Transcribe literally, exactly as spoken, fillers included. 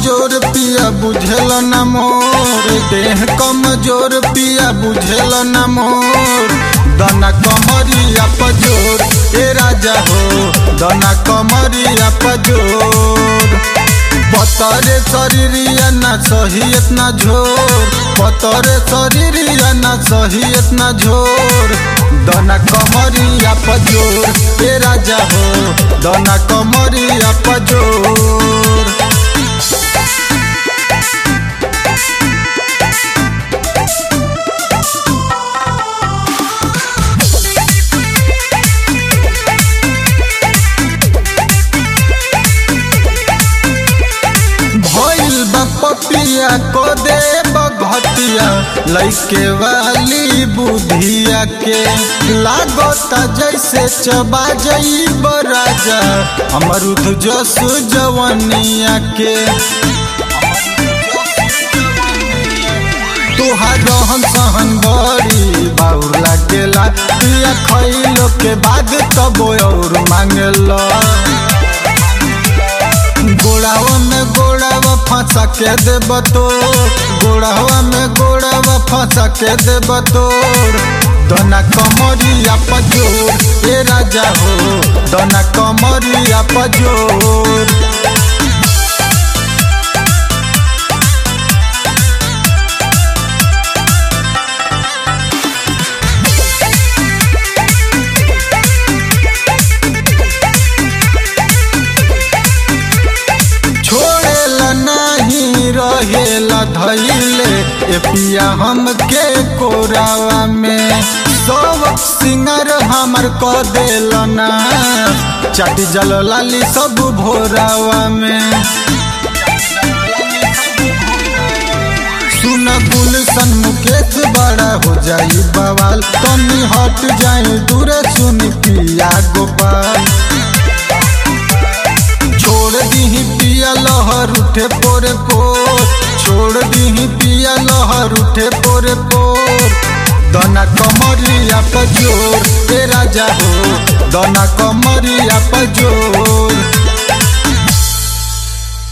कमजोर पिया बुझेल न मोर, देह कमजोर पिया बुझेल न मोर। दना कमरिया पजोर ए राजा हो, दना कमरिया पजोर। पतरे शरीरिया ना सही इतना झोर, पतरे शरीरिया ना सही इतना झोर। दना कमरिया पजोर ए राजा हो, दना कमरिया पजोर। पपिया को दे बघतिया लइके वाली बुधिया के, लागता जैसे चबा जइब राजा अमरुद जस जवनिया के। तुहार रहन सहन बड़ी बाउर लागेला, पिया खइलो के बाद तब और मांगेला। गोड़ावा में गोड़ावा फंसा के देब तोर, गोड़ावा में गोड़ावा फंसा के देब तोर। दना कमरिया पजोर ए राजा हो, दना कमरिया पजोर। रहेला धैले ए पिया हमके कोरावा में, सब सिंगर हमर क देलना चाटी जल लाली सब भोरावा में। सुन गुलशन मुकेश बड़ा हो जाई बवाल, तनी हट जाई दूर सुन पिया गोपाल। छोड़ दीही पिया लहर उठे पोरे पोर, छोड़ दीही पिया लहर उठे पोरे पोर। दना कमरिया पजोर ए राजा हो, दना कमरिया पजोर।